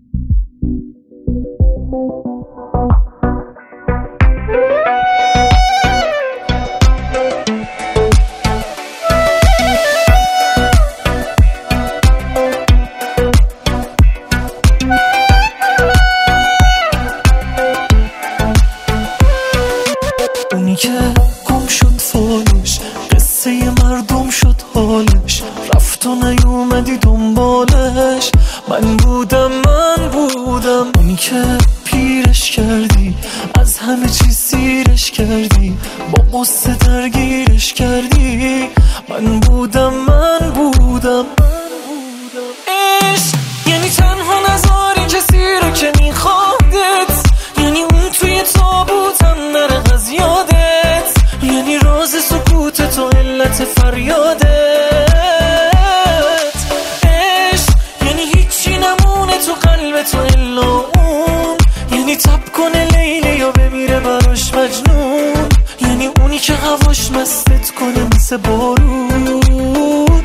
اونی که گم شد فالش، قصه مردم شد حالش، رفت و نیومدی دنبالش. من بودم اونی که پیرش کردی، از همه چیز سیرش کردی، با قصه درگیرش کردی. من بودم عشق یعنی تنها نذاری کسی رو که میخوادت، یعنی اون توی تابوتم نره از یادت، یعنی راز سکوتت و علت فریادت. عشق یعنی هیچی نمونه تو قلبت و الا اون، یعنی تب کنه لیلی یا بمیره براش مجنون، یعنی اونی که هواش مستت کنه مثل بارون.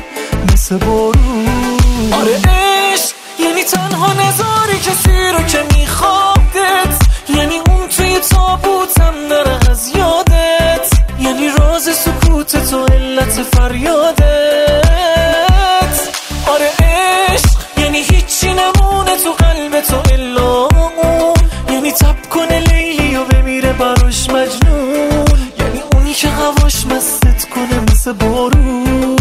آره عشق یعنی تنها نذاری کسی رو که میخوادت، یعنی اون توی تابوتم نره از یادت، یعنی راز سکوتت و علت فریادت. آره عشق یعنی هیچی نمونه تو قلبت و الا اون، یعنی تب کنه لیلی و بمیره براش مجنون، یعنی اونی که هواش مستت کنه مثل بارون.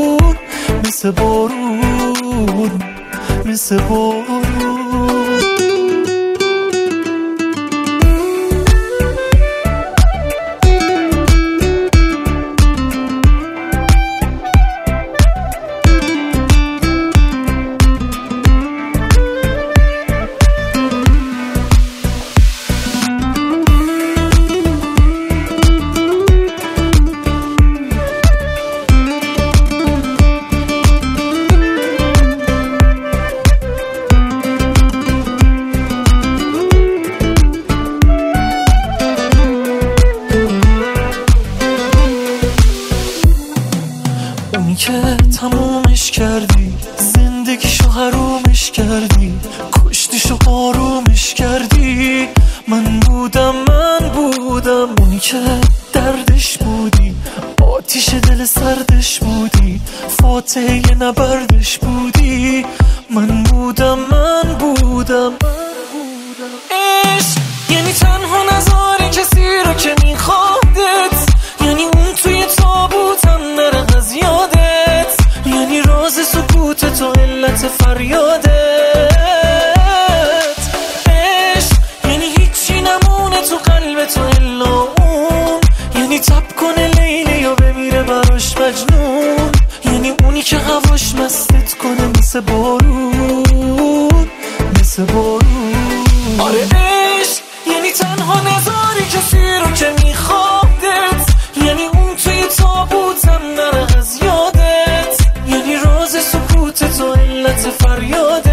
اونی که تمومش کردی، زندگیشو حرومش کردی، کشتیشو آرومش کردی. من بودم اونی که دردش بودی، آتیش دل سردش بودی، فاتحه نبردش بودی. من بودم عشق یعنی تنها نذاری کسی رو که میخوادت، یعنی اون توی تابوتم نره از یادت، یعنی راز سکوتت و علت فریادت. عشق یعنی هیچی نمونه تو قلبت و الا اون، یعنی تب کنه لیلی و بمیره براش مجنون، یعنی اونی که هواش مستت کنه مثل بارون. آره عشق یعنی تنها نذاری کسی رو که میخوادت، یعنی اون توی تابوتم نره از یادت، یعنی راز سکوتت و علت فریادت.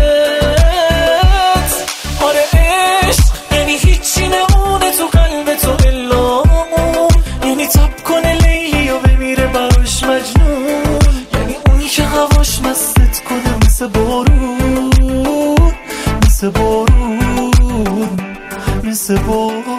آره عشق یعنی هیچی نمونه تو قلبت و الا اون، یعنی تب کنه لیلی و بمیره براش مجنون، یعنی اونی که هواش مستت کنه مثل بارون.